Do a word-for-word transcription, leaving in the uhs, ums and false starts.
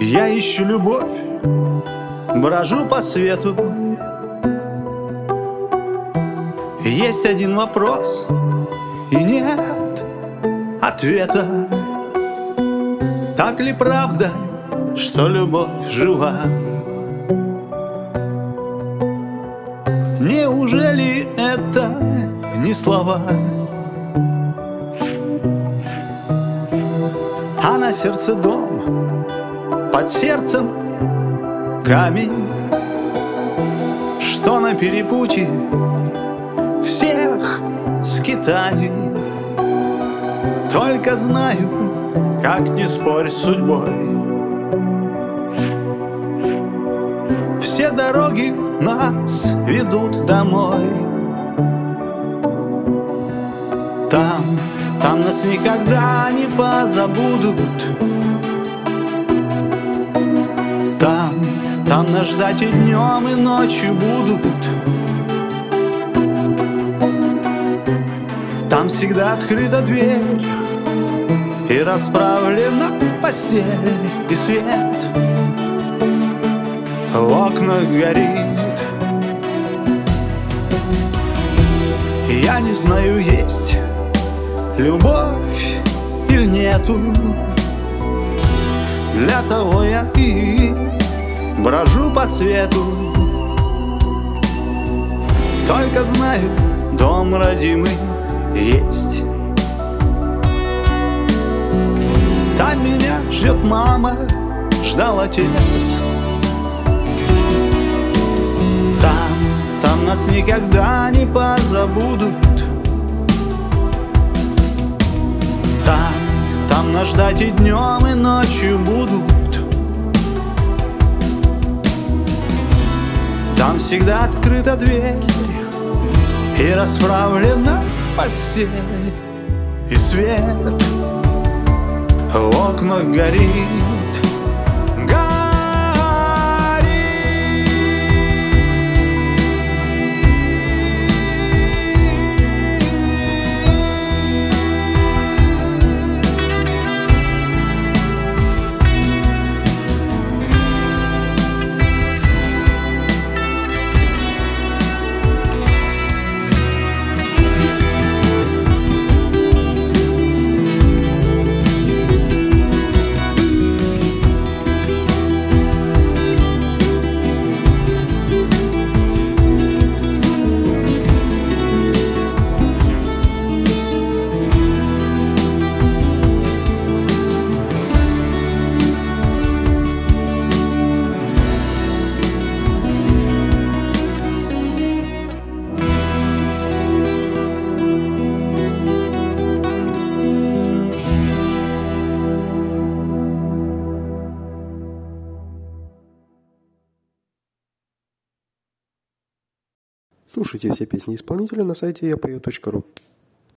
Я ищу любовь, брожу по свету. Есть один вопрос, и нет ответа. Так ли правда, что любовь жива? Неужели это не слова? А на сердце дом, под сердцем камень, что на перепутье всех скитаний. Только знаю, как не спорь с судьбой, все дороги нас ведут домой. Там, там нас никогда не позабудут. Там, там нас ждать и днем, и ночью будут. Там всегда открыта дверь и расправлена постель, и свет в окнах горит. Я не знаю, есть любовь или нету. Для того я и брожу по свету. Только знаю, дом родимый есть. Там меня ждет мама, ждал отец. Там, там нас никогда не позабудут. Там, там нас ждать и днем, и ночью будут. Там всегда открыта дверь и расправлена постель, и свет в окнах горит. Слушайте все песни исполнителя на сайте я пою точка ру.